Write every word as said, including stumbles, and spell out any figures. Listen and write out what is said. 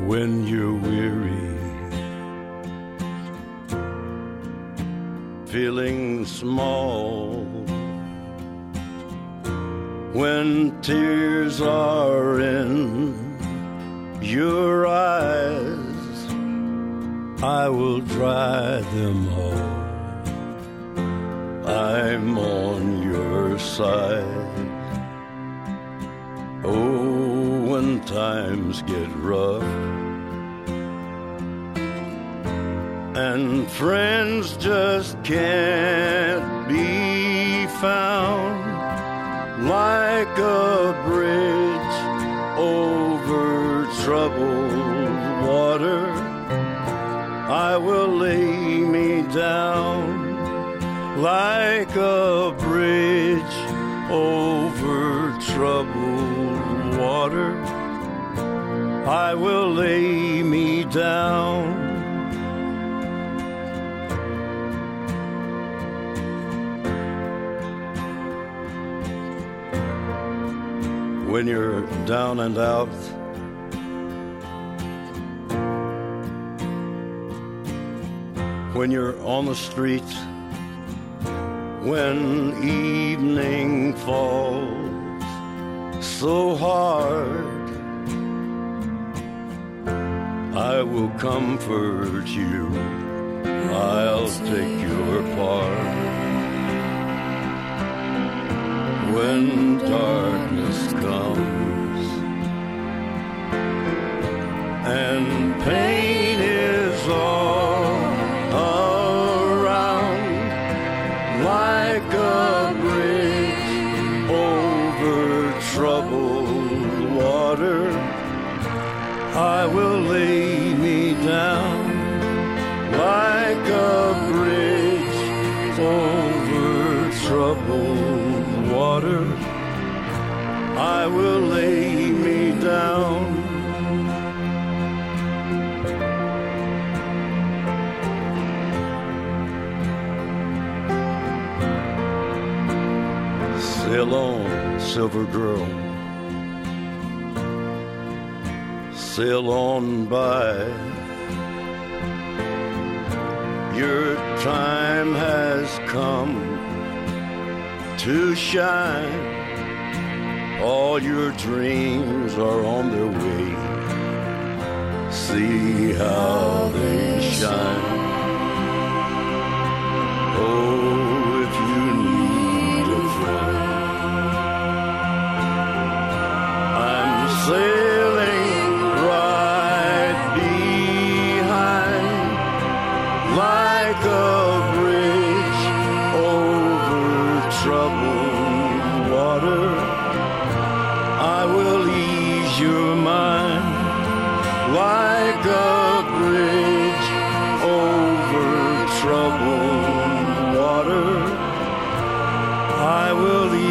when you're weary, feeling small, when tears are in your eyes, I will dry them all. I'm on your side. Oh, when times get rough and friends just can't be found, like a bridge over troubled water, I will lay me down. Like a bridge over troubled water, I will lay me down. When you're down and out, when you're on the street, when evening falls so hard, I will comfort you, I'll take your part. When darkness comes and pain is all around, like a bridge over troubled water, I will lay me down. Like a bridge over troubled water, I will lay me down. Sail on, silver girl, sail on by. Your time has come to shine. All your dreams are on their way. See how they shine. Oh, if you need a friend, I'm sailing right behind, like a bridge over troubled water. I will ease your mind, like a bridge over troubled water. I will ease